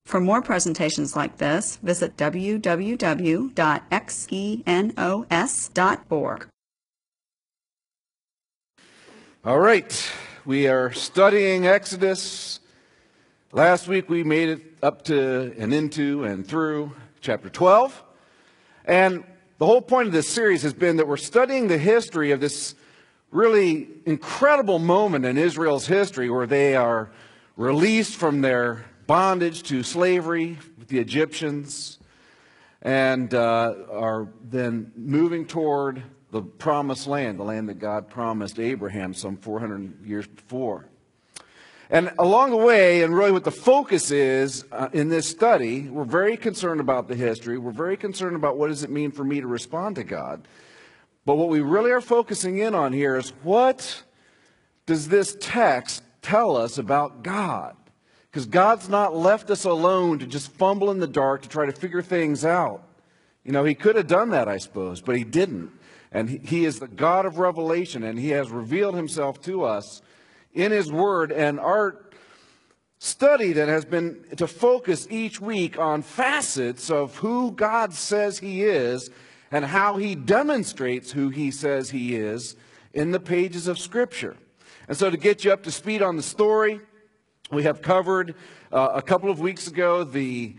For more presentations like this, visit www.xenos.org. All right, we are studying Exodus. Last week we made it up to and into and through chapter 12. And the whole point of this series has been that we're studying the history of this really incredible moment in Israel's history where they are released from their bondage to slavery with the Egyptians and are then moving toward the promised land, the land that God promised Abraham some 400 years before. And along the way, and really what the focus is in this study, we're very concerned about the history. We're very concerned about what does it mean for me to respond to God. But what we really are focusing in on here is what does this text tell us about God? Because God's not left us alone to just fumble in the dark to try to figure things out. You know, he could have done that, I suppose, but he didn't. And he is the God of revelation, and he has revealed himself to us in his word. And our study then has been to focus each week on facets of who God says he is and how he demonstrates who he says he is in the pages of Scripture. And so to get you up to speed on the story, we have covered a couple of weeks ago the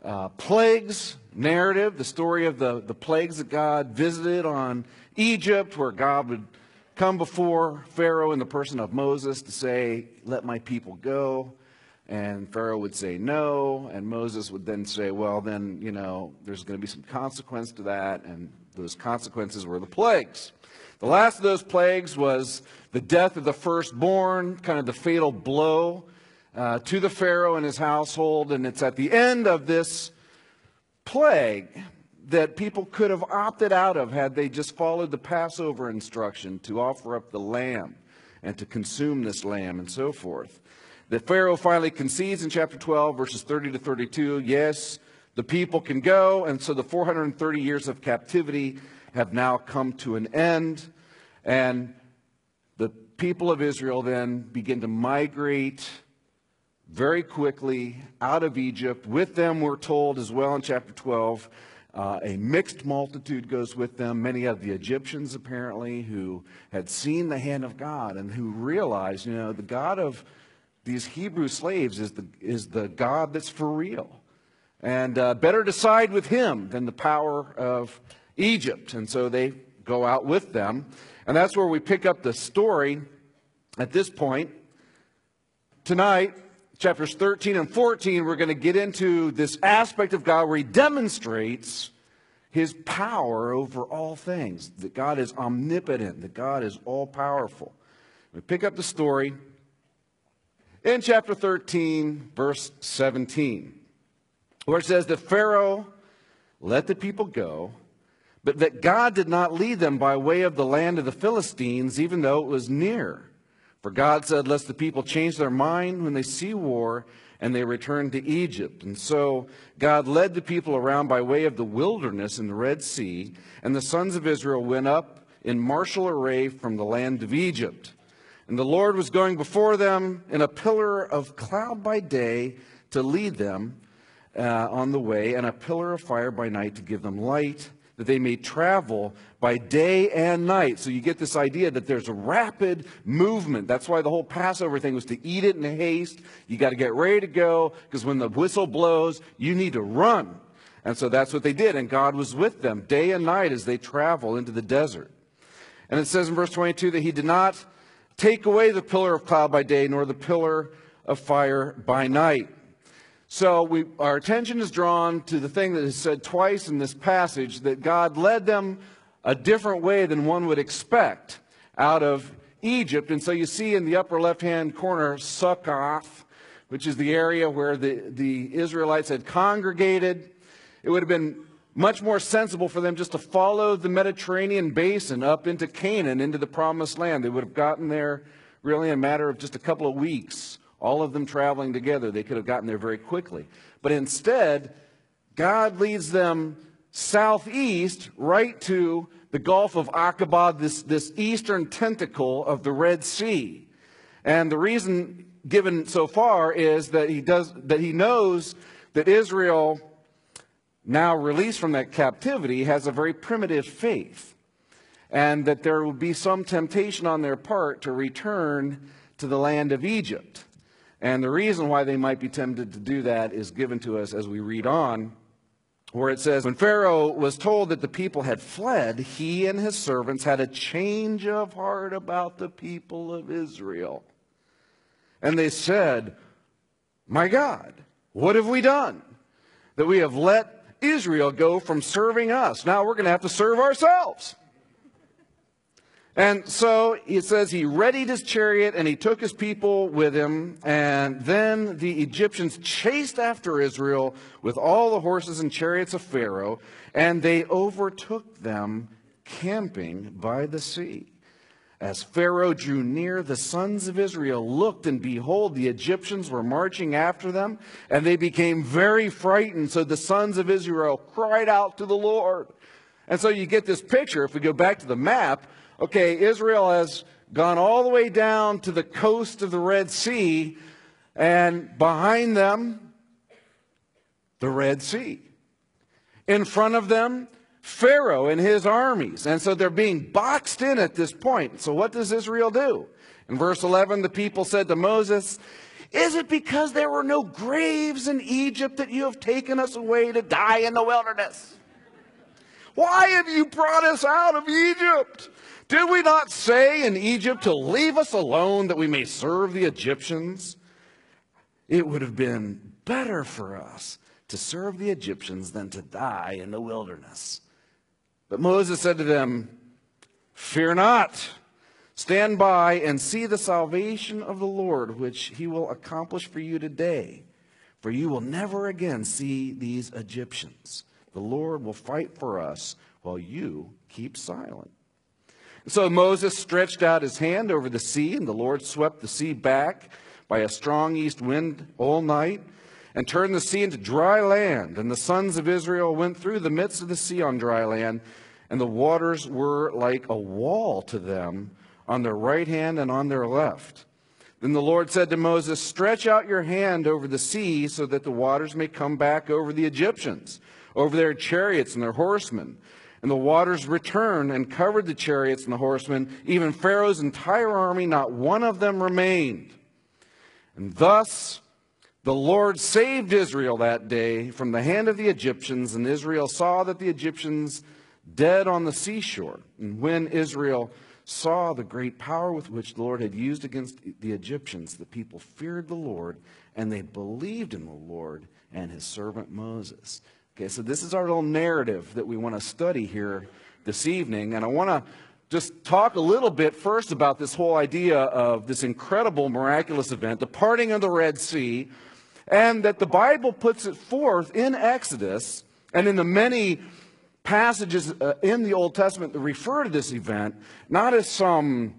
plagues narrative, the story of the plagues that God visited on Egypt, where God would come before Pharaoh in the person of Moses to say, "Let my people go." And Pharaoh would say no, and Moses would then say, well, then, you know, there's going to be some consequence to that, and those consequences were the plagues. The last of those plagues was the death of the firstborn, kind of the fatal blow to the Pharaoh and his household, and it's at the end of this plague that people could have opted out of had they just followed the Passover instruction to offer up the lamb and to consume this lamb and so forth. The Pharaoh finally concedes in chapter 12, verses 30 to 32, yes, the people can go, and so the 430 years of captivity have now come to an end, and the people of Israel then begin to migrate very quickly out of Egypt. With them, we're told as well in chapter 12, a mixed multitude goes with them. Many of the Egyptians, apparently, who had seen the hand of God and who realized, you know, the God of these Hebrew slaves is the God that's for real. And better to side with him than the power of Egypt. And so they go out with them. And that's where we pick up the story at this point. Tonight, chapters 13 and 14, we're going to get into this aspect of God where he demonstrates his power over all things. That God is omnipotent, that God is all-powerful. We pick up the story in chapter 13, verse 17, where it says that Pharaoh let the people go, but that God did not lead them by way of the land of the Philistines, even though it was near. For God said, lest the people change their mind when they see war, and they return to Egypt. And so God led the people around by way of the wilderness in the Red Sea, and the sons of Israel went up in martial array from the land of Egypt. And the Lord was going before them in a pillar of cloud by day to lead them on the way, and a pillar of fire by night to give them light, that they may travel by day and night. So you get this idea that there's a rapid movement. That's why the whole Passover thing was to eat it in haste. You got to get ready to go, because when the whistle blows, you need to run. And so that's what they did, and God was with them day and night as they travel into the desert. And it says in verse 22 that he did not take away the pillar of cloud by day, nor the pillar of fire by night. So our attention is drawn to the thing that is said twice in this passage, that God led them a different way than one would expect out of Egypt. And so you see in the upper left-hand corner, Succoth, which is the area where the Israelites had congregated. It would have been much more sensible for them just to follow the Mediterranean basin up into Canaan, into the promised land. They would have gotten there really in a matter of just a couple of weeks. All of them traveling together, they could have gotten there very quickly. But instead, God leads them southeast right to the Gulf of Aqaba, this eastern tentacle of the Red Sea. And the reason given so far is that he knows that Israel, now released from that captivity, has a very primitive faith, and that there will be some temptation on their part to return to the land of Egypt. And the reason why they might be tempted to do that is given to us as we read on, where it says, when Pharaoh was told that the people had fled, he and his servants had a change of heart about the people of Israel. And they said, my God, what have we done? That we have let Israel go from serving us. Now we're going to have to serve ourselves. And so it says he readied his chariot and he took his people with him. And then the Egyptians chased after Israel with all the horses and chariots of Pharaoh, and they overtook them camping by the sea. As Pharaoh drew near, the sons of Israel looked, and behold, the Egyptians were marching after them, and they became very frightened. So the sons of Israel cried out to the Lord. And so you get this picture, if we go back to the map. Okay, Israel has gone all the way down to the coast of the Red Sea, and behind them, the Red Sea. In front of them, Pharaoh and his armies. And so they're being boxed in at this point. So what does Israel do? In verse 11, the people said to Moses, is it because there were no graves in Egypt that you have taken us away to die in the wilderness? Why have you brought us out of Egypt? Did we not say in Egypt to leave us alone that we may serve the Egyptians? It would have been better for us to serve the Egyptians than to die in the wilderness. But Moses said to them, fear not. Stand by and see the salvation of the Lord, which he will accomplish for you today. For you will never again see these Egyptians. The Lord will fight for us while you keep silent. So Moses stretched out his hand over the sea, and the Lord swept the sea back by a strong east wind all night, and turned the sea into dry land. And the sons of Israel went through the midst of the sea on dry land, and the waters were like a wall to them on their right hand and on their left. Then the Lord said to Moses, stretch out your hand over the sea so that the waters may come back over the Egyptians, over their chariots and their horsemen. And the waters returned and covered the chariots and the horsemen, even Pharaoh's entire army, not one of them remained. And thus the Lord saved Israel that day from the hand of the Egyptians, and Israel saw that the Egyptians dead on the seashore. And when Israel saw the great power with which the Lord had used against the Egyptians, the people feared the Lord, and they believed in the Lord and his servant Moses. Okay, so this is our little narrative that we want to study here this evening. And I want to just talk a little bit first about this whole idea of this incredible, miraculous event, the parting of the Red Sea, and that the Bible puts it forth in Exodus and in the many passages in the Old Testament that refer to this event, not as some,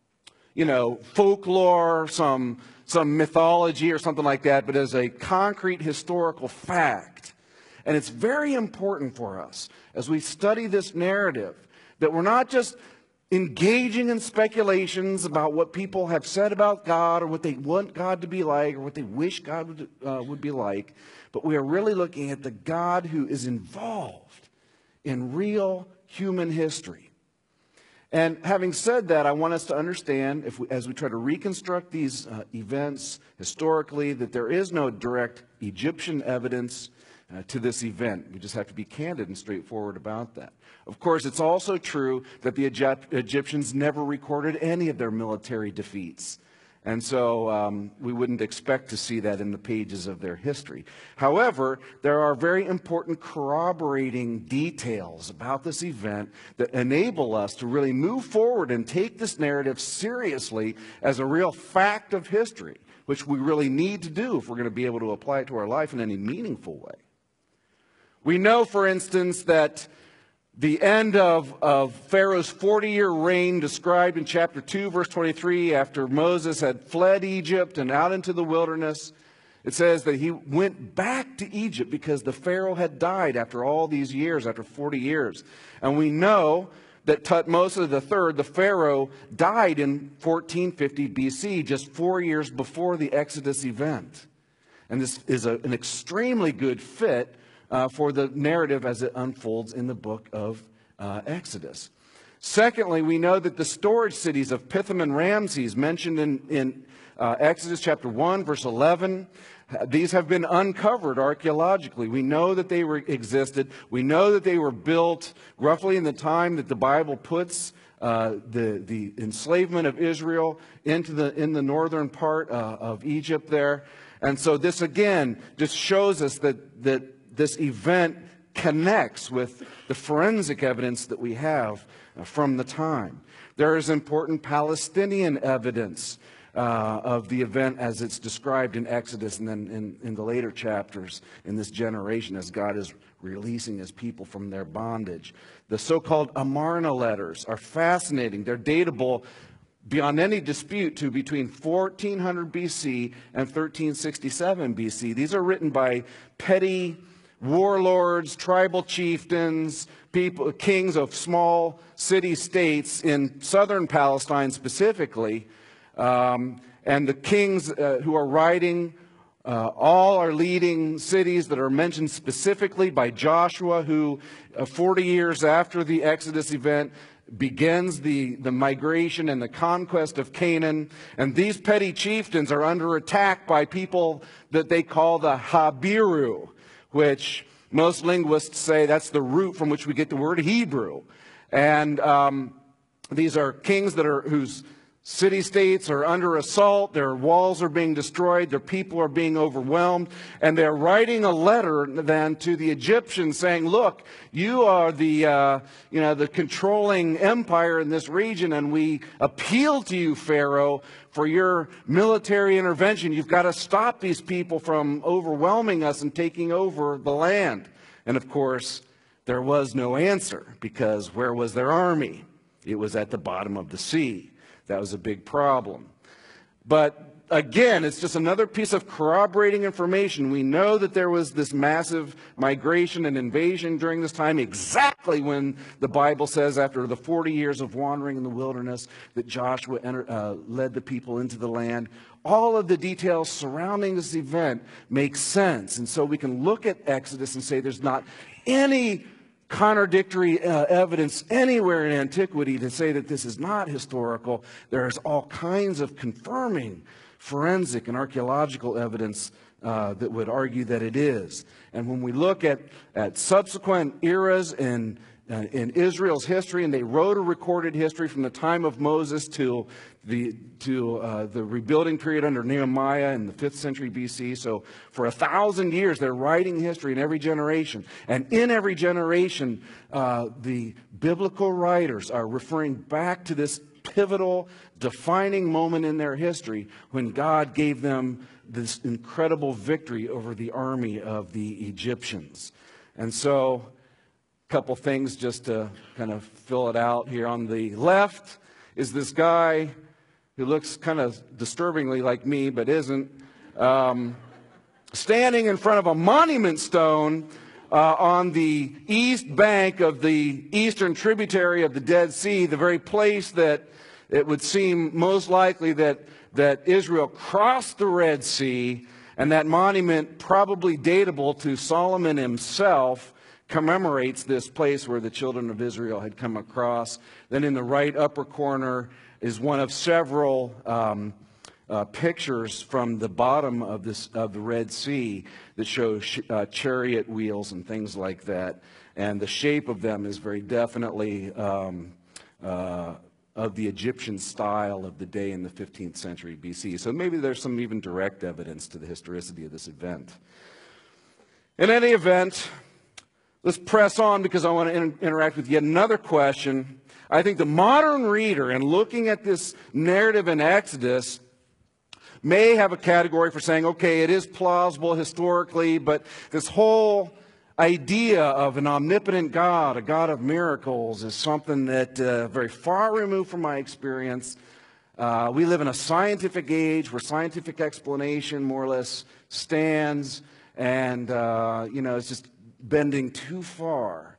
folklore, some mythology or something like that, but as a concrete historical fact. And it's very important for us as we study this narrative that we're not just engaging in speculations about what people have said about God or what they want God to be like or what they wish God would be like, but we are really looking at the God who is involved in real human history. And having said that, I want us to understand, as we try to reconstruct these events historically, that there is no direct Egyptian evidence to this event. We just have to be candid and straightforward about that. Of course, it's also true that the Egyptians never recorded any of their military defeats. And so we wouldn't expect to see that in the pages of their history. However, there are very important corroborating details about this event that enable us to really move forward and take this narrative seriously as a real fact of history, which we really need to do if we're going to be able to apply it to our life in any meaningful way. We know, for instance, that the end of Pharaoh's 40-year reign described in chapter 2, verse 23, after Moses had fled Egypt and out into the wilderness, it says that he went back to Egypt because the Pharaoh had died after all these years, after 40 years. And we know that Thutmose III, the Pharaoh, died in 1450 BC, just 4 years before the Exodus event. And this is an extremely good fit for the narrative as it unfolds in the book of Exodus. Secondly, we know that the storage cities of Pithom and Ramses mentioned in Exodus chapter 1, verse 11, these have been uncovered archaeologically. We know that they existed. We know that they were built roughly in the time that the Bible puts the enslavement of Israel in the northern part of Egypt there. And so this again just shows us that this event connects with the forensic evidence that we have from the time. There is important Palestinian evidence of the event as it's described in Exodus and then in the later chapters in this generation as God is releasing his people from their bondage. The so-called Amarna letters are fascinating. They're datable beyond any dispute to between 1400 BC and 1367 BC. These are written by petty warlords, tribal chieftains, kings of small city-states in southern Palestine specifically. And the kings who are writing all are leading cities that are mentioned specifically by Joshua, who 40 years after the Exodus event begins the migration and the conquest of Canaan. And these petty chieftains are under attack by people that they call the Habiru, which most linguists say that's the root from which we get the word Hebrew. And these are kings whose city-states are under assault, their walls are being destroyed, their people are being overwhelmed, and they're writing a letter then to the Egyptians saying, look, you are the controlling empire in this region, and we appeal to you, Pharaoh, for your military intervention. You've got to stop these people from overwhelming us and taking over the land. And of course, there was no answer, because where was their army? It was at the bottom of the sea. That was a big problem. But again, it's just another piece of corroborating information. We know that there was this massive migration and invasion during this time, exactly when the Bible says after the 40 years of wandering in the wilderness that Joshua led the people into the land. All of the details surrounding this event make sense. And so we can look at Exodus and say there's not any contradictory evidence anywhere in antiquity to say that this is not historical. There's all kinds of confirming forensic and archaeological evidence that would argue that it is. And when we look at subsequent eras in Israel's history, and they wrote a recorded history from the time of Moses to the rebuilding period under Nehemiah in the 5th century BC. So for 1,000 years, they're writing history in every generation. And in every generation, the biblical writers are referring back to this pivotal, defining moment in their history when God gave them this incredible victory over the army of the Egyptians. And so couple things just to kind of fill it out here. On the left is this guy who looks kind of disturbingly like me, but isn't, standing in front of a monument stone on the east bank of the eastern tributary of the Dead Sea, the very place that it would seem most likely that Israel crossed the Red Sea, and that monument, probably datable to Solomon himself, commemorates this place where the children of Israel had come across. Then in the right upper corner is one of several pictures from the bottom of the Red Sea that show chariot wheels and things like that. And the shape of them is very definitely of the Egyptian style of the day in the 15th century BC. So maybe there's some even direct evidence to the historicity of this event. In any event, let's press on, because I want to interact with yet another question. I think the modern reader, in looking at this narrative in Exodus, may have a category for saying, okay, it is plausible historically, but this whole idea of an omnipotent God, a God of miracles, is something that very far removed from my experience. We live in a scientific age where scientific explanation more or less stands, and it's just bending too far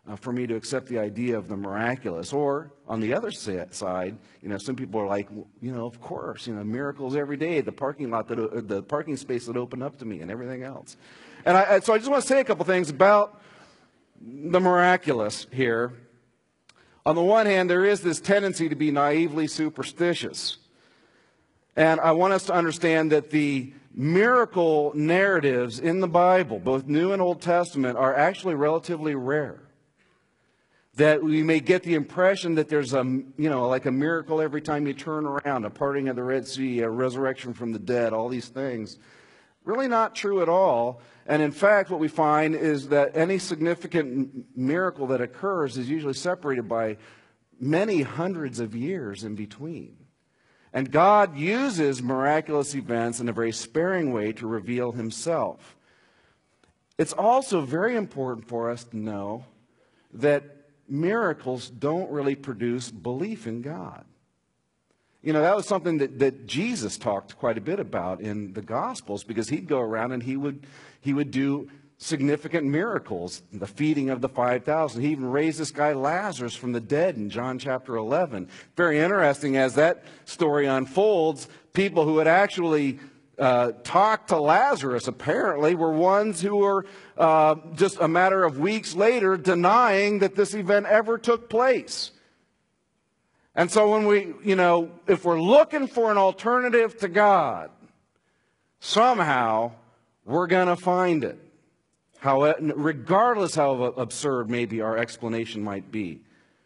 for me to accept the idea of the miraculous. Or on the other side, some people are like, of course, miracles every day, the parking space that opened up to me and everything else. And so I just want to say a couple things about the miraculous here. On the one hand, there is this tendency to be naively superstitious. And I want us to understand that the miracle narratives in the Bible, both New and Old Testament, are actually relatively rare. That we may get the impression that there's like a miracle every time you turn around, a parting of the Red Sea, a resurrection from the dead, all these things. Really not true at all. And in fact, what we find is that any significant miracle that occurs is usually separated by many hundreds of years in between. And God uses miraculous events in a very sparing way to reveal himself. It's also very important for us to know that miracles don't really produce belief in God. That was something that Jesus talked quite a bit about in the Gospels, because he'd go around and he would do significant miracles, the feeding of the 5,000. He even raised this guy Lazarus from the dead in John chapter 11. Very interesting as that story unfolds, people who had actually talked to Lazarus apparently were ones who were just a matter of weeks later denying that this event ever took place. And so when we, if we're looking for an alternative to God, somehow we're going to find it. Regardless how absurd maybe our explanation might be.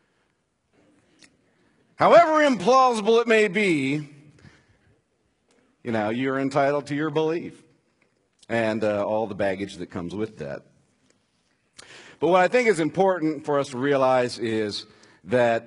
However implausible it may be, you're entitled to your belief and all the baggage that comes with that. But what I think is important for us to realize is that,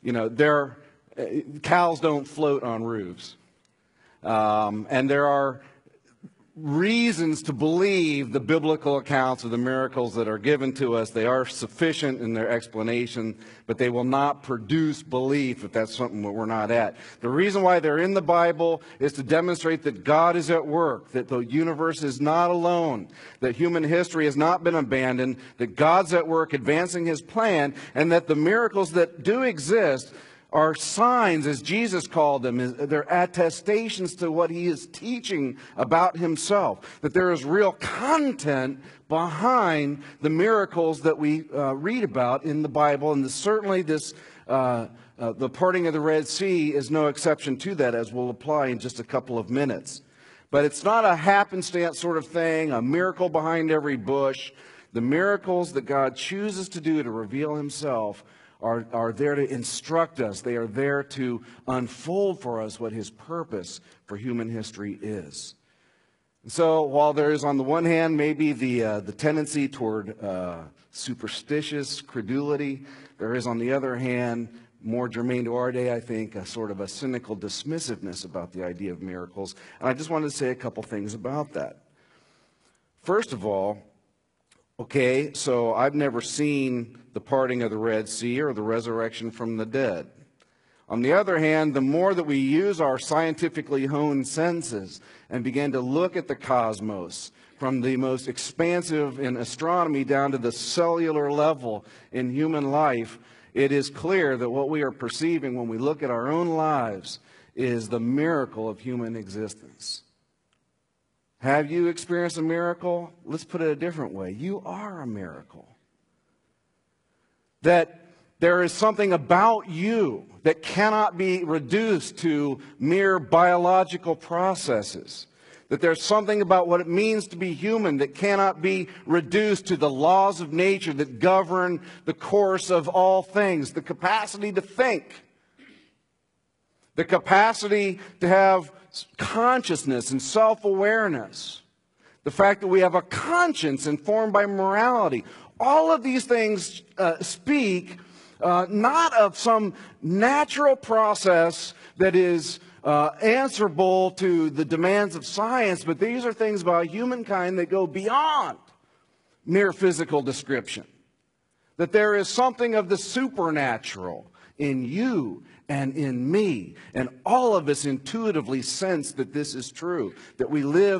cows don't float on roofs. And there are reasons to believe the biblical accounts of the miracles that are given to us. They are sufficient in their explanation, but they will not produce belief if that's something that we're not at. The reason why they're in the Bible is to demonstrate that God is at work, that the universe is not alone, that human history has not been abandoned, that God's at work advancing his plan, and that the miracles that do exist are signs, as Jesus called them. They're attestations to what he is teaching about himself. That there is real content behind the miracles that we read about in the Bible. And certainly the parting of the Red Sea is no exception to that, as we'll apply in just a couple of minutes. But it's not a happenstance sort of thing, a miracle behind every bush. The miracles that God chooses to do to reveal himself are there to instruct us. They are there to unfold for us what his purpose for human history is. And so while there is on the one hand maybe the tendency toward superstitious credulity, there is on the other hand, more germane to our day, I think, a sort of a cynical dismissiveness about the idea of miracles. And I just wanted to say a couple things about that. First of all, okay, so I've never seen the parting of the Red Sea or the resurrection from the dead. On the other hand, the more that we use our scientifically honed senses and begin to look at the cosmos from the most expansive in astronomy down to the cellular level in human life, it is clear that what we are perceiving when we look at our own lives is the miracle of human existence. Have you experienced a miracle? Let's put it a different way. You are a miracle. That there is something about you that cannot be reduced to mere biological processes. That there's something about what it means to be human that cannot be reduced to the laws of nature that govern the course of all things. The capacity to think. The capacity to have consciousness and self-awareness. The fact that we have a conscience informed by morality. All of these things speak not of some natural process that is answerable to the demands of science, but these are things about humankind that go beyond mere physical description. That there is something of the supernatural in you and in me, and all of us intuitively sense that this is true, that we live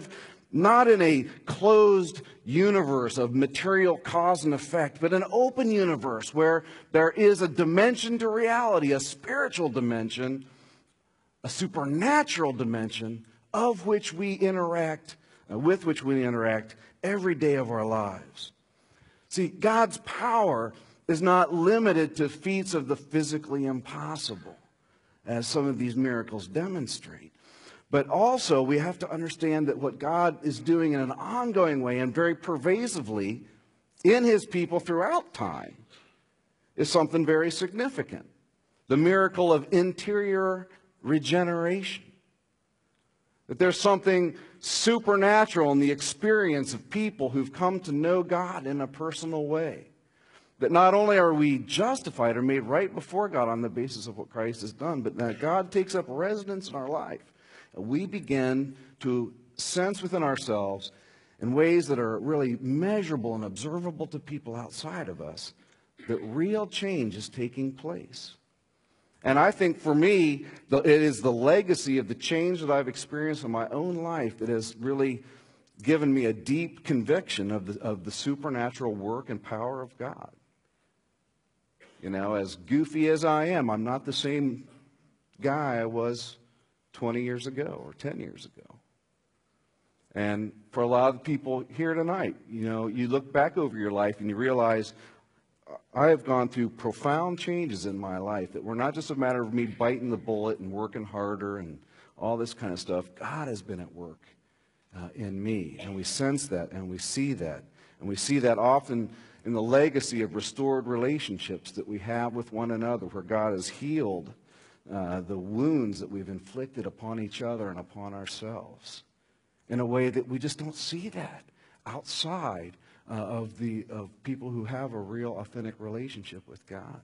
not in a closed universe of material cause and effect, but an open universe where there is a dimension to reality, a spiritual dimension, a supernatural dimension of which we interact, with which we interact every day of our lives. See, God's power is not limited to feats of the physically impossible, as some of these miracles demonstrate. But also, we have to understand that what God is doing in an ongoing way and very pervasively in his people throughout time is something very significant. The miracle of interior regeneration. That there's something supernatural in the experience of people who've come to know God in a personal way. That not only are we justified or made right before God on the basis of what Christ has done, but that God takes up residence in our life. And we begin to sense within ourselves in ways that are really measurable and observable to people outside of us that real change is taking place. And I think for me, it is the legacy of the change that I've experienced in my own life that has really given me a deep conviction of the supernatural work and power of God. You know, as goofy as I am, I'm not the same guy I was 20 years ago or 10 years ago. And for a lot of people here tonight, you know, you look back over your life and you realize I have gone through profound changes in my life that were not just a matter of me biting the bullet and working harder and all this kind of stuff. God has been at work in me, and we sense that and we see that. And we see that often in the legacy of restored relationships that we have with one another, where God has healed the wounds that we've inflicted upon each other and upon ourselves in a way that we just don't see that outside of people who have a real authentic relationship with God.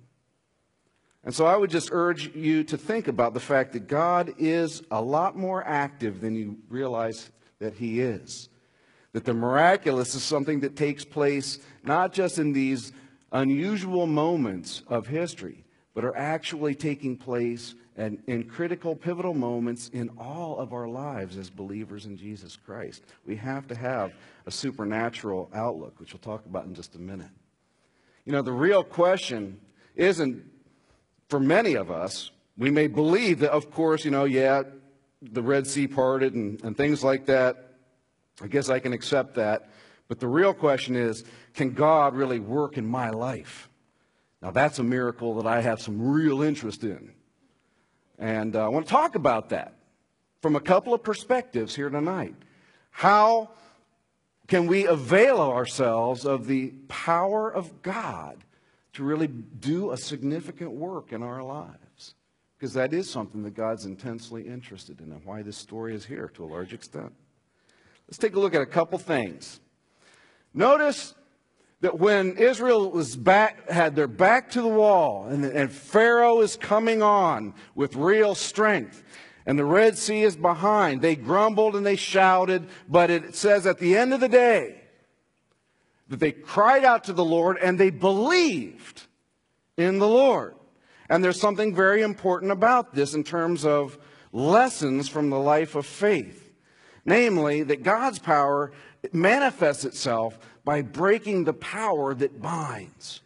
And so I would just urge you to think about the fact that God is a lot more active than you realize that he is. That the miraculous is something that takes place not just in these unusual moments of history, but are actually taking place in critical, pivotal moments in all of our lives as believers in Jesus Christ. We have to have a supernatural outlook, which we'll talk about in just a minute. You know, the real question isn't, for many of us, we may believe that, of course, you know, yeah, the Red Sea parted and things like that. I guess I can accept that. But the real question is, can God really work in my life? Now, that's a miracle that I have some real interest in. And I want to talk about that from a couple of perspectives here tonight. How can we avail ourselves of the power of God to really do a significant work in our lives? Because that is something that God's intensely interested in, and why this story is here to a large extent. Let's take a look at a couple things. Notice that when Israel had their back to the wall, and Pharaoh is coming on with real strength, and the Red Sea is behind, they grumbled and they shouted, but it says at the end of the day that they cried out to the Lord and they believed in the Lord. And there's something very important about this in terms of lessons from the life of faith. Namely, that God's power manifests itself by breaking the power that binds.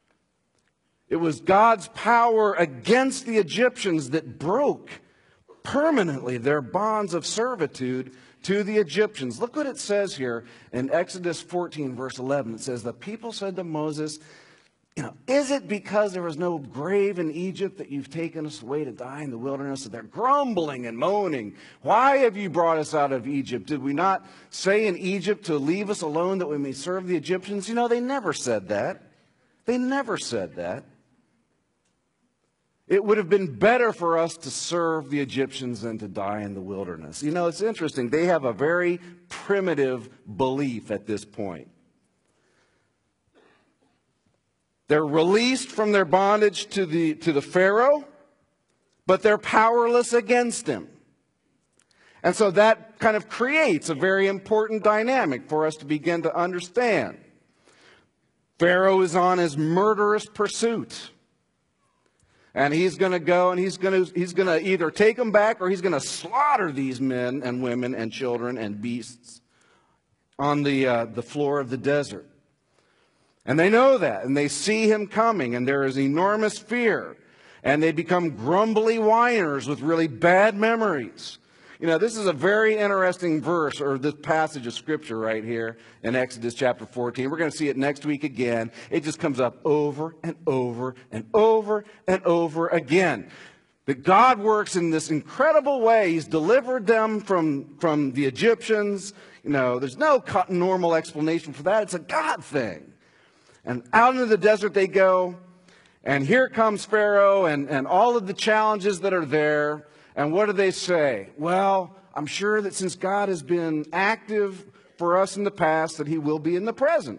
It was God's power against the Egyptians that broke permanently their bonds of servitude to the Egyptians. Look what it says here in Exodus 14, verse 11. It says, the people said to Moses, you know, is it because there was no grave in Egypt that you've taken us away to die in the wilderness? And they're grumbling and moaning. Why have you brought us out of Egypt? Did we not say in Egypt to leave us alone that we may serve the Egyptians? You know, they never said that. They never said that. It would have been better for us to serve the Egyptians than to die in the wilderness. You know, it's interesting. They have a very primitive belief at this point. They're released from their bondage to the Pharaoh, but they're powerless against him. And so that kind of creates a very important dynamic for us to begin to understand. Pharaoh is on his murderous pursuit. And he's going to go and he's going to either take them back or he's going to slaughter these men and women and children and beasts on the floor of the desert. And they know that, and they see him coming, and there is enormous fear. And they become grumbly whiners with really bad memories. You know, this is a very interesting verse, or this passage of Scripture right here in Exodus chapter 14. We're going to see it next week again. It just comes up over and over and over and over again. But God works in this incredible way. He's delivered them from the Egyptians. You know, there's no normal explanation for that. It's a God thing. And out into the desert they go, and here comes Pharaoh and all of the challenges that are there. And what do they say? Well, I'm sure that since God has been active for us in the past, that he will be in the present.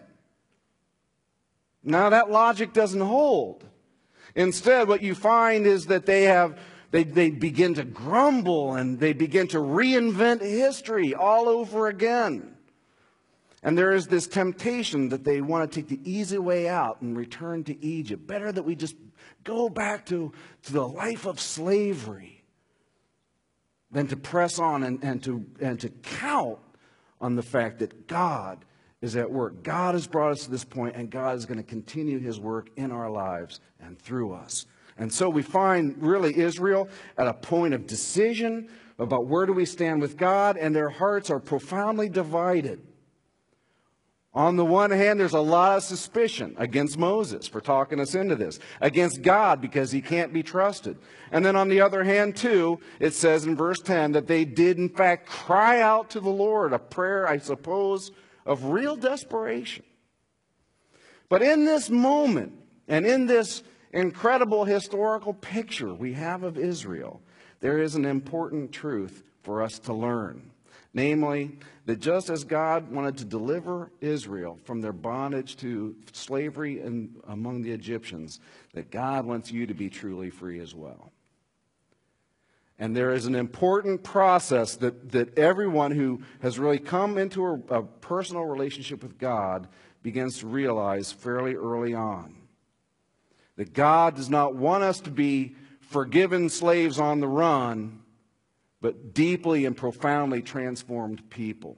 Now, that logic doesn't hold. Instead, what you find is that they begin to grumble, and they begin to reinvent history all over again. And there is this temptation that they want to take the easy way out and return to Egypt. Better that we just go back to the life of slavery than to press on and to count on the fact that God is at work. God has brought us to this point, and God is going to continue his work in our lives and through us. And so we find really Israel at a point of decision about where do we stand with God, and their hearts are profoundly divided. On the one hand, there's a lot of suspicion against Moses for talking us into this, against God because he can't be trusted. And then on the other hand, too, it says in verse 10 that they did in fact cry out to the Lord, a prayer, I suppose, of real desperation. But in this moment, and in this incredible historical picture we have of Israel, there is an important truth for us to learn. Namely, that just as God wanted to deliver Israel from their bondage to slavery among the Egyptians, that God wants you to be truly free as well. And there is an important process that everyone who has really come into a personal relationship with God begins to realize fairly early on. That God does not want us to be forgiven slaves on the run, but deeply and profoundly transformed people.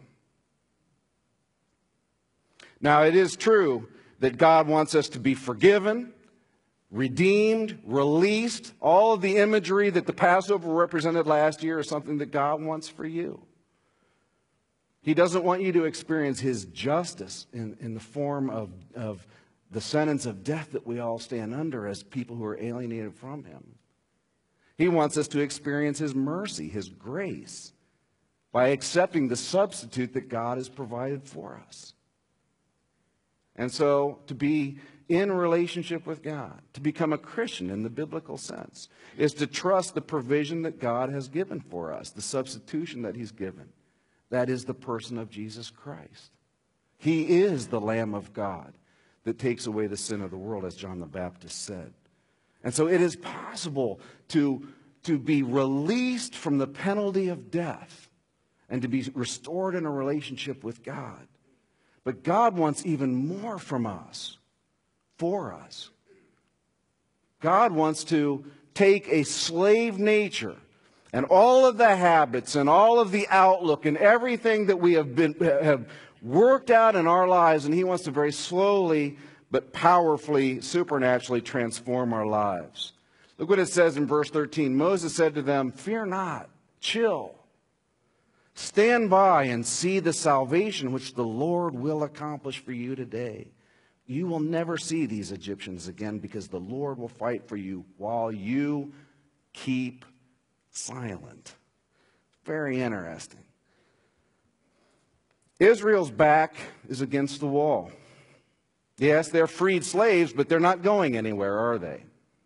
Now, it is true that God wants us to be forgiven, redeemed, released. All of the imagery that the Passover represented last year is something that God wants for you. He doesn't want you to experience his justice in the form of the sentence of death that we all stand under as people who are alienated from him. He wants us to experience his mercy, his grace, by accepting the substitute that God has provided for us. And so, to be in relationship with God, to become a Christian in the biblical sense, is to trust the provision that God has given for us, the substitution that he's given. That is the person of Jesus Christ. He is the Lamb of God that takes away the sin of the world, as John the Baptist said. And so it is possible to be released from the penalty of death and to be restored in a relationship with God. But God wants even more from us, for us. God wants to take a slave nature and all of the habits and all of the outlook and everything that we have worked out in our lives, and he wants to very slowly but powerfully, supernaturally transform our lives. Look what it says in verse 13. Moses said to them, "Fear not, chill. Stand by and see the salvation which the Lord will accomplish for you today. You will never see these Egyptians again, because the Lord will fight for you while you keep silent." Very interesting. Israel's back is against the wall. Yes, they're freed slaves, but they're not going anywhere, are they?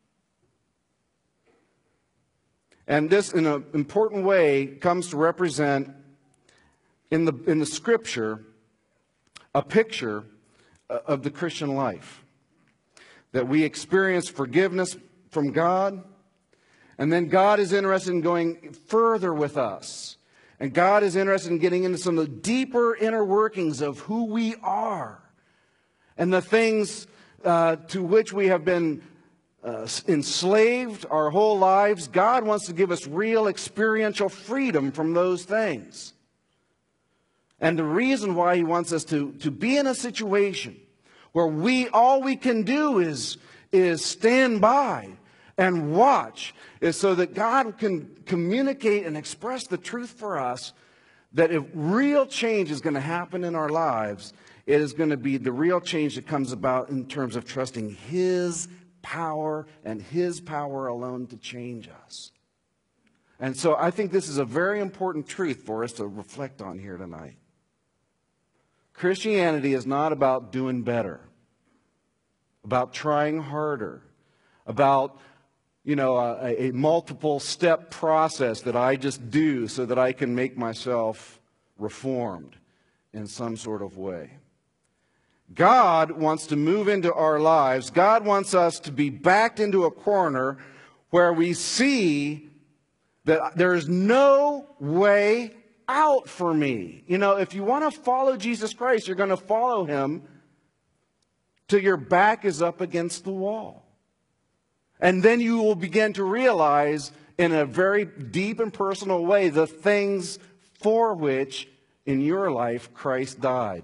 And this, in an important way, comes to represent in the Scripture a picture of the Christian life. That we experience forgiveness from God, and then God is interested in going further with us. And God is interested in getting into some of the deeper inner workings of who we are and the things to which we have been enslaved our whole lives. God wants to give us real experiential freedom from those things. And the reason why he wants us to be in a situation where all we can do is stand by and watch is so that God can communicate and express the truth for us, that if real change is going to happen in our lives, it is going to be the real change that comes about in terms of trusting His power and His power alone to change us. And so I think this is a very important truth for us to reflect on here tonight. Christianity is not about doing better, about trying harder, about a multiple step process that I just do so that I can make myself reformed in some sort of way. God wants to move into our lives. God wants us to be backed into a corner where we see that there is no way out for me. If you want to follow Jesus Christ, you're going to follow Him till your back is up against the wall. And then you will begin to realize in a very deep and personal way the things for which in your life Christ died.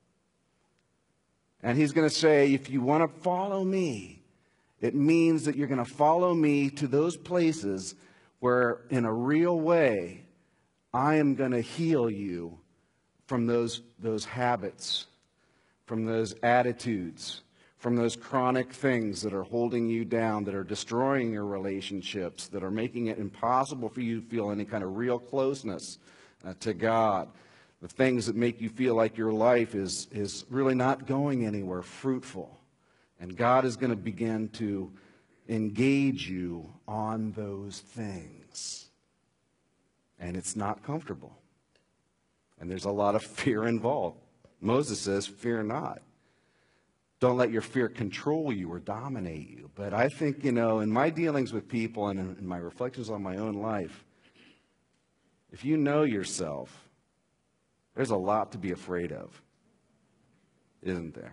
And He's going to say, if you want to follow me, it means that you're going to follow me to those places where in a real way I am going to heal you from those habits, from those attitudes, from those chronic things that are holding you down, that are destroying your relationships, that are making it impossible for you to feel any kind of real closeness to God. The things that make you feel like your life is really not going anywhere fruitful. And God is going to begin to engage you on those things. And it's not comfortable. And there's a lot of fear involved. Moses says, fear not. Don't let your fear control you or dominate you. But I think, in my dealings with people and in my reflections on my own life, if you know yourself, there's a lot to be afraid of, isn't there?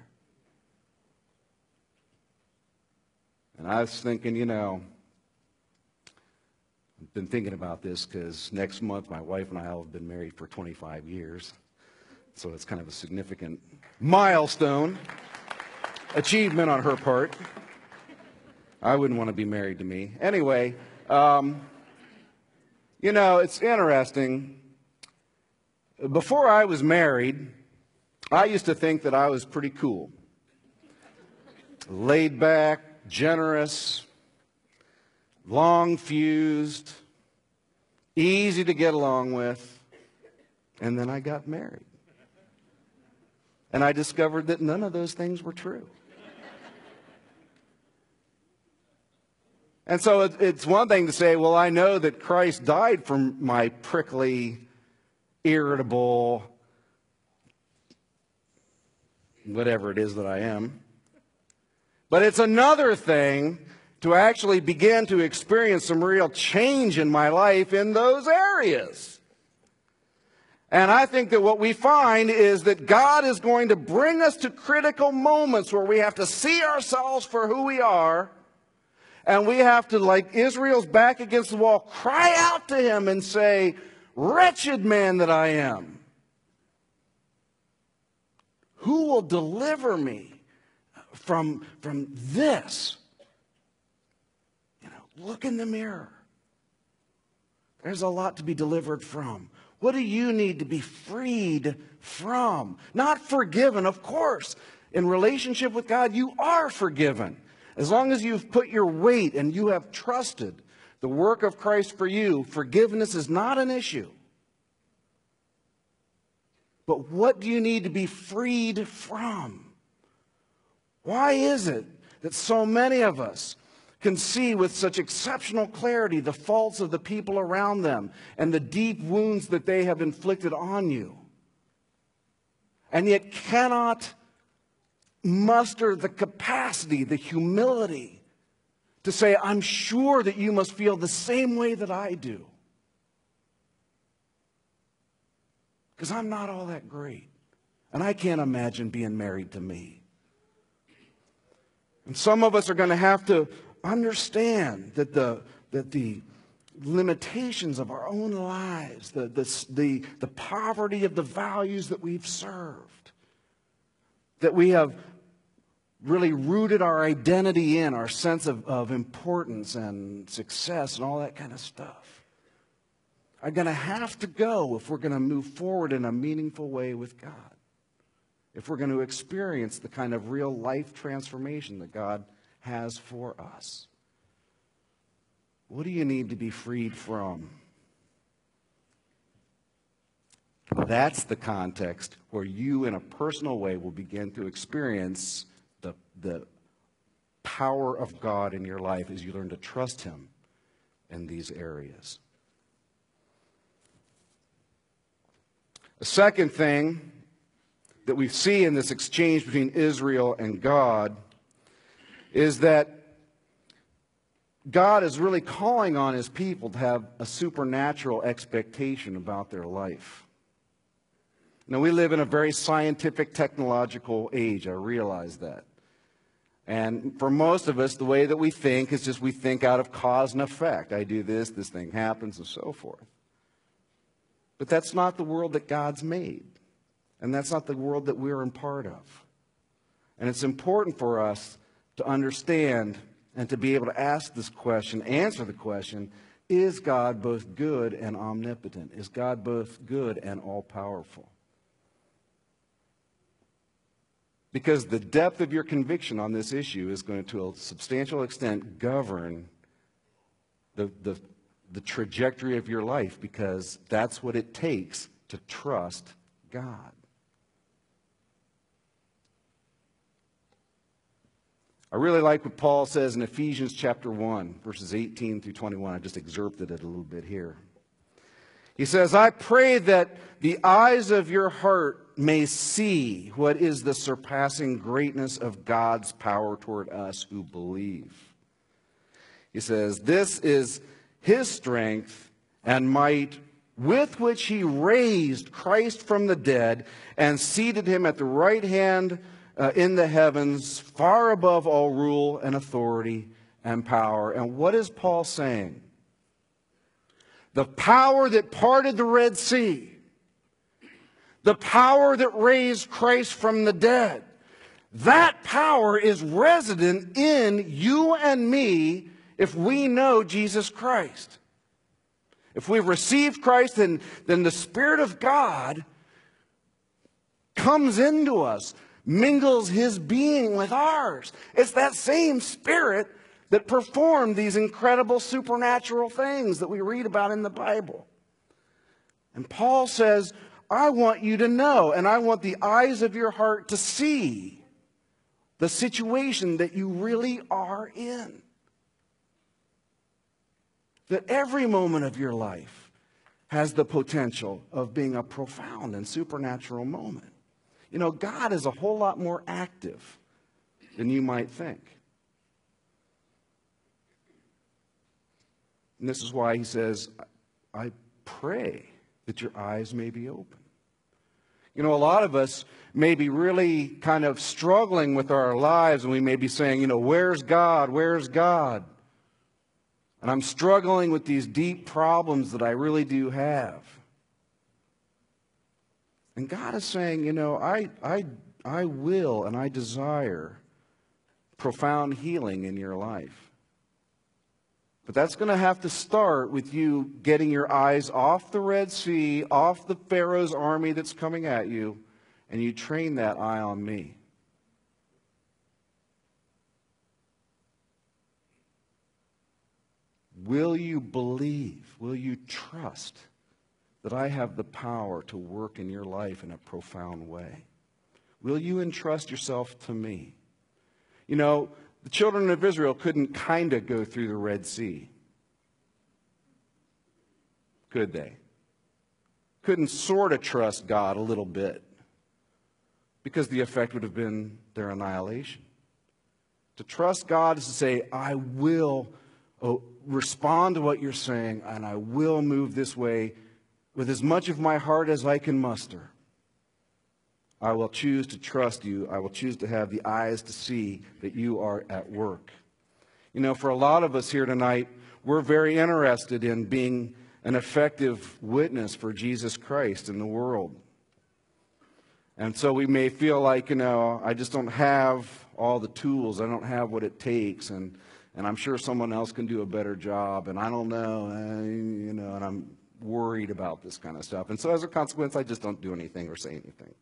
And I was thinking, I've been thinking about this because next month my wife and I have been married for 25 years. So it's kind of a significant milestone, achievement on her part. I wouldn't want to be married to me. Anyway, it's interesting. Before I was married, I used to think that I was pretty cool. Laid back, generous, long-fused, easy to get along with. And then I got married. And I discovered that none of those things were true. And so it's one thing to say, well, I know that Christ died for my prickly, irritable, whatever it is that I am. But it's another thing to actually begin to experience some real change in my life in those areas. And I think that what we find is that God is going to bring us to critical moments where we have to see ourselves for who we are. And we have to, like Israel's back against the wall, cry out to Him and say, wretched man that I am. Who will deliver me from this? Look in the mirror. There's a lot to be delivered from. What do you need to be freed from? Not forgiven, of course. In relationship with God, you are forgiven. As long as you've put your weight and you have trusted the work of Christ for you, forgiveness is not an issue. But what do you need to be freed from? Why is it that so many of us can see with such exceptional clarity the faults of the people around them and the deep wounds that they have inflicted on you, and yet cannot muster the capacity, the humility to say, I'm sure that you must feel the same way that I do? Because I'm not all that great. And I can't imagine being married to me. And some of us are going to have to understand that the limitations of our own lives, the poverty of the values that we've served, that we have really rooted our identity in, our sense of importance and success and all that kind of stuff, are going to have to go if we're going to move forward in a meaningful way with God, if we're going to experience the kind of real life transformation that God has for us. What do you need to be freed from? That's the context where you, in a personal way, will begin to experience the power of God in your life as you learn to trust Him in these areas. The second thing that we see in this exchange between Israel and God is that God is really calling on His people to have a supernatural expectation about their life. Now, we live in a very scientific, technological age. I realize that. And for most of us, the way that we think is just we think out of cause and effect. I do this, this thing happens, and so forth. But that's not the world that God's made. And that's not the world that we're in part of. And it's important for us to understand and to be able to ask this question, answer the question, is God both good and omnipotent? Is God both good and all-powerful? Because the depth of your conviction on this issue is going to a substantial extent govern the trajectory of your life, because that's what it takes to trust God. I really like what Paul says in Ephesians chapter 1, verses 18 through 21. I just excerpted it a little bit here. He says, I pray that the eyes of your heart may see what is the surpassing greatness of God's power toward us who believe. He says, this is His strength and might with which He raised Christ from the dead and seated Him at the right hand in the heavens, far above all rule and authority and power. And what is Paul saying? The power that parted the Red Sea, the power that raised Christ from the dead, that power is resident in you and me if we know Jesus Christ. If we've received Christ, then the Spirit of God comes into us, mingles His being with ours. It's that same Spirit that performed these incredible supernatural things that we read about in the Bible. And Paul says, I want you to know, and I want the eyes of your heart to see the situation that you really are in. That every moment of your life has the potential of being a profound and supernatural moment. You know, God is a whole lot more active than you might think. And this is why he says, I pray that your eyes may be open. You know, a lot of us may be really kind of struggling with our lives, and we may be saying, you know, where's God? Where's God? And I'm struggling with these deep problems that I really do have. And God is saying, you know, I will and I desire profound healing in your life. But that's going to have to start with you getting your eyes off the Red Sea, off the Pharaoh's army that's coming at you, and you train that eye on me. Will you believe, will you trust that I have the power to work in your life in a profound way? Will you entrust yourself to me? You know, the children of Israel couldn't kind of go through the Red Sea. Could they? Couldn't sort of trust God a little bit, because the effect would have been their annihilation. To trust God is to say, I will respond to what you're saying, and I will move this way with as much of my heart as I can muster. I will choose to trust you. I will choose to have the eyes to see that you are at work. You know, for a lot of us here tonight, we're very interested in being an effective witness for Jesus Christ in the world. And so we may feel like, I just don't have all the tools. I don't have what it takes. And I'm sure someone else can do a better job. And I don't know, and I'm worried about this kind of stuff. And so as a consequence, I just don't do anything or say anything.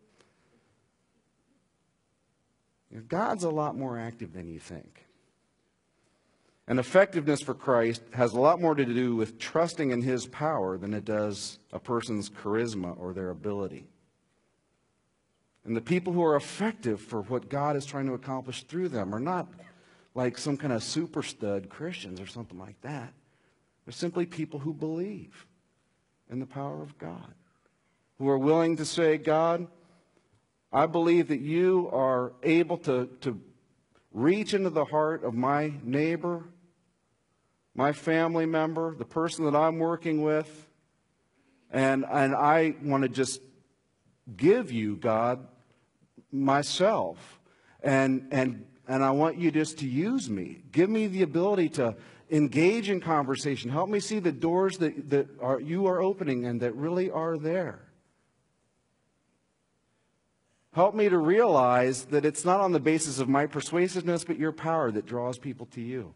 God's a lot more active than you think. And effectiveness for Christ has a lot more to do with trusting in His power than it does a person's charisma or their ability. And the people who are effective for what God is trying to accomplish through them are not like some kind of super stud Christians or something like that. They're simply people who believe in the power of God, who are willing to say, God, I believe that you are able to reach into the heart of my neighbor, my family member, the person that I'm working with, and I want to just give you, God, myself, and I want you just to use me. Give me the ability to engage in conversation. Help me see the doors that you are opening and that really are there. Help me to realize that it's not on the basis of my persuasiveness, but your power that draws people to you.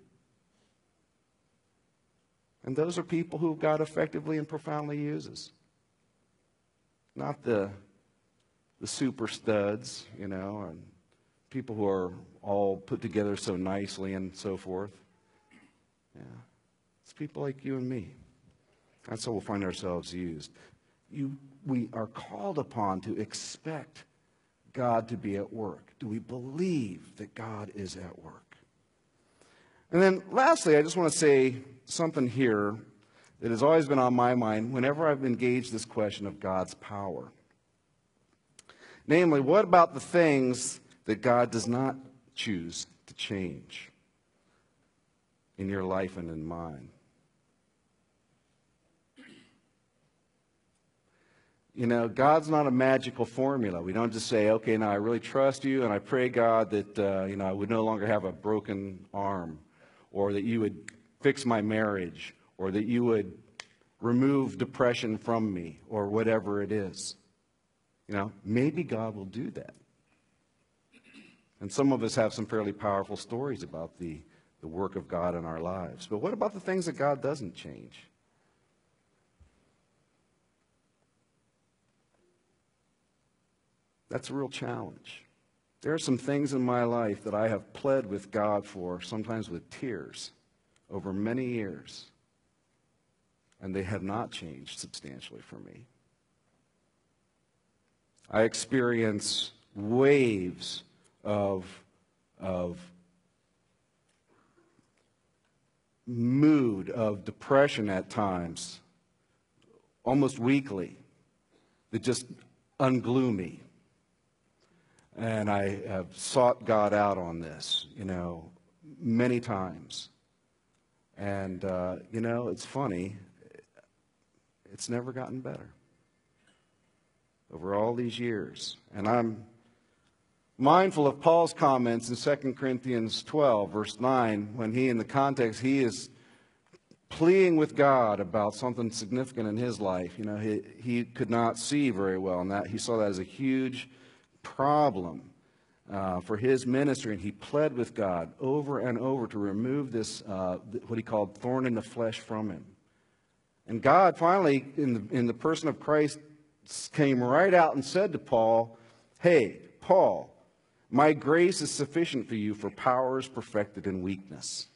And those are people who God effectively and profoundly uses. Not the super studs, and people who are all put together so nicely and so forth. Yeah. It's people like you and me. That's how we'll find ourselves used. We are called upon to expect God to be at work. Do we believe that God is at work? And then lastly, I just want to say something here that has always been on my mind whenever I've engaged this question of God's power. Namely, what about the things that God does not choose to change in your life and in mine? God's not a magical formula. We don't just say, okay, now I really trust you, and I pray, God, that I would no longer have a broken arm, or that you would fix my marriage, or that you would remove depression from me, or whatever it is. Maybe God will do that. And some of us have some fairly powerful stories about the work of God in our lives. But what about the things that God doesn't change? That's a real challenge. There are some things in my life that I have pled with God for, sometimes with tears, over many years, and they have not changed substantially for me. I experience waves of mood, of depression at times, almost weekly, that just unglue me. And I have sought God out on this, many times. And, it's funny. It's never gotten better over all these years. And I'm mindful of Paul's comments in 2 Corinthians 12, verse 9, when in the context, he is pleading with God about something significant in his life. He could not see very well, and that he saw that as a huge problem for his ministry, and he pled with God over and over to remove this, what he called thorn in the flesh, from him. And God finally, in the person of Christ, came right out and said to Paul, hey, Paul, my grace is sufficient for you, for power is perfected in weakness.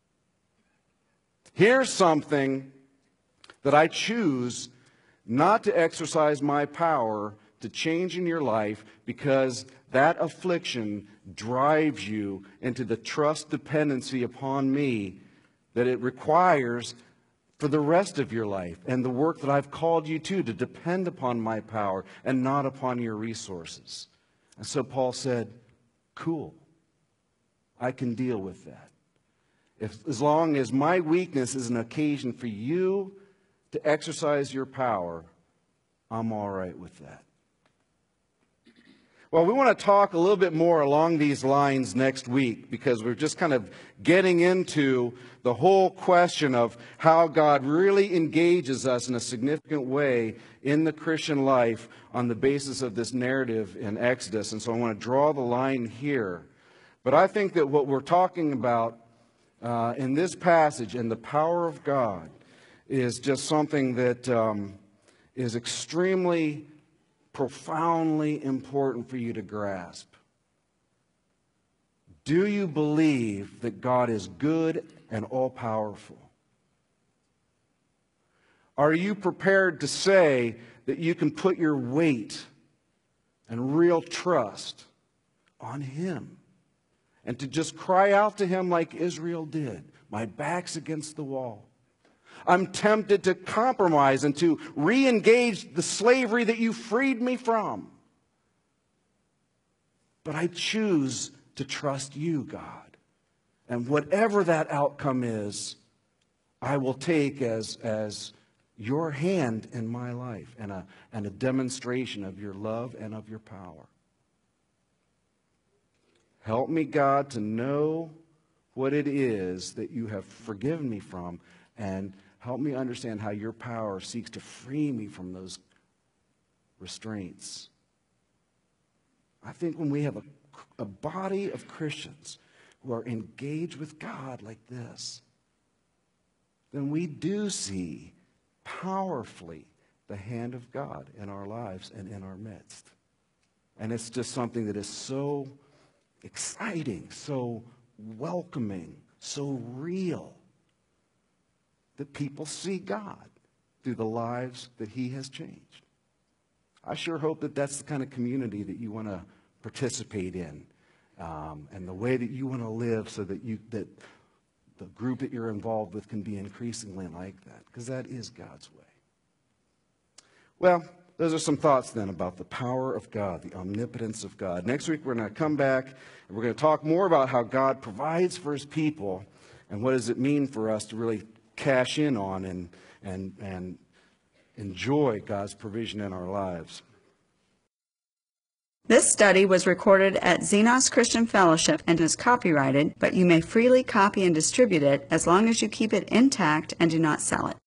Here's something that I choose not to exercise my power to change in your life, because that affliction drives you into the trust dependency upon me that it requires for the rest of your life, and the work that I've called you to depend upon my power and not upon your resources. And so Paul said, cool, I can deal with that. As long as my weakness is an occasion for you to exercise your power, I'm all right with that. Well, we want to talk a little bit more along these lines next week because we're just kind of getting into the whole question of how God really engages us in a significant way in the Christian life on the basis of this narrative in Exodus. And so I want to draw the line here. But I think that what we're talking about in this passage and the power of God is just something that is extremely profoundly important for you to grasp. Do you believe that God is good and all-powerful? Are you prepared to say that you can put your weight and real trust on Him and to just cry out to Him like Israel did? My back's against the wall. I'm tempted to compromise and to re-engage the slavery that you freed me from. But I choose to trust you, God. And whatever that outcome is, I will take as your hand in my life and a demonstration of your love and of your power. Help me, God, to know what it is that you have forgiven me from, and help me understand how your power seeks to free me from those restraints. I think when we have a body of Christians who are engaged with God like this, then we do see powerfully the hand of God in our lives and in our midst. And it's just something that is so exciting, so welcoming, so real, that people see God through the lives that He has changed. I sure hope that that's the kind of community that you want to participate in, and the way that you want to live, so that the group that you're involved with can be increasingly like that, because that is God's way. Well, those are some thoughts then about the power of God, the omnipotence of God. Next week we're going to come back and we're going to talk more about how God provides for His people and what does it mean for us to really cash in on and enjoy God's provision in our lives. This study was recorded at Xenos Christian Fellowship and is copyrighted, but you may freely copy and distribute it as long as you keep it intact and do not sell it.